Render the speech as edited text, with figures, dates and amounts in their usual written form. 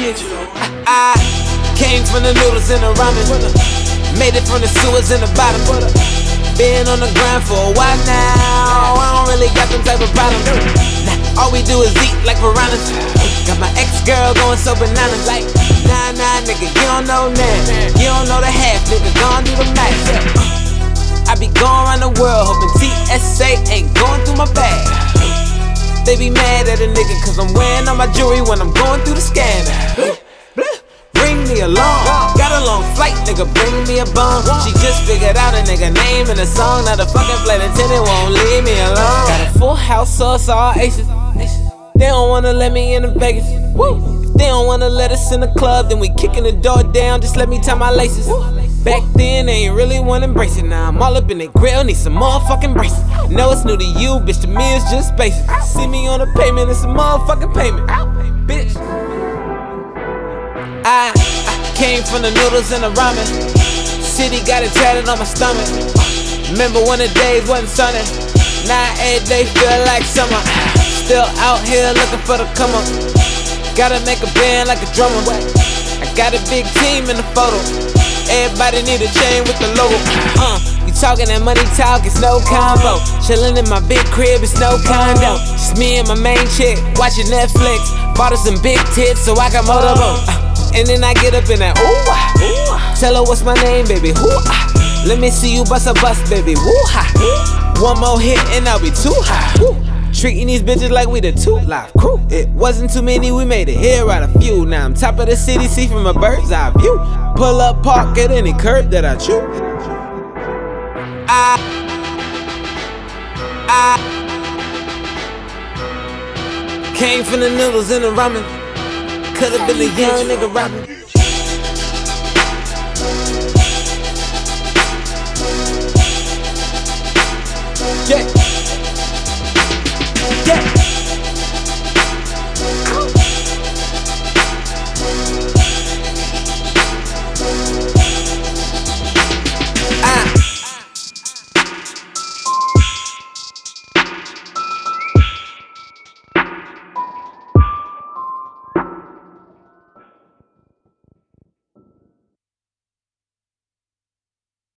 digital. I came from the noodles and the ramen, made it from the sewers in the bottom. Been on the grind for a while now, I don't really got them type of problems. Nah, all we do is eat like piranhas. Got my ex-girl going so bananas like, nah, nigga, you don't know nothing. You don't know the half, nigga, gon' do the math. I be going around the world hoping TSA ain't going through my bag. They be mad at a nigga cause I'm wearing all my jewelry when I'm going through the scanner. Bring me along, got a long flight, nigga, bring me a bum. She just figured out a nigga name in a song. Now the fucking flight attendant won't leave me alone. Got a full house, so it's all aces. They don't wanna let me into Vegas. If they don't wanna let us in the club, then we kicking the door down, just let me tie my laces. Back then, they ain't really wanna embrace it. Now I'm all up in the grill, need some motherfucking braces. No, it's new to you, bitch, to me it's just basic. See me on the payment, it's a motherfucking payment. Bitch. I came from the noodles and the ramen. City got it tatted on my stomach. Remember when the days wasn't sunny. Now every day feel like summer. Still out here looking for the come up. Gotta make a band like a drummer. I got a big team in the photo. Everybody need a chain with the logo. We talking that money talk, it's no combo. Chillin' in my big crib, it's no condo. Just me and my main chick, watching Netflix. Bought her some big tits so I can motorboat. And then I get up in that ooh, tell her what's my name, baby, ooh, let me see you bust a bus, baby, woo-ha. One more hit and I'll be too high. Treating these bitches like we the 2 Live Crew. It wasn't too many, we made it here out a few. Now I'm top of the city, see from a bird's eye view. Pull up, park at any curb that I choose. I came from the noodles and the ramen. Could've been a young nigga rapping. Yeah.